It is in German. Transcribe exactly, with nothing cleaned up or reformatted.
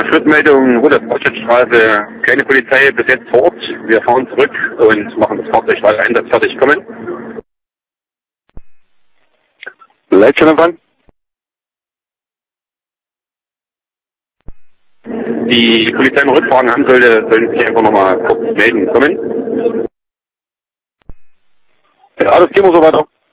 Schrittmeldung, Rudolf-Borchardt-Straße, keine Polizei bis jetzt vor Ort. Wir fahren zurück und machen das Fahrzeug weiter einsatzfertig kommen. Leitstellenempfang? Die Polizei noch Rückfragen haben sollte, sollen sich einfach nochmal kurz melden kommen. Ja, das gehen wir so weiter.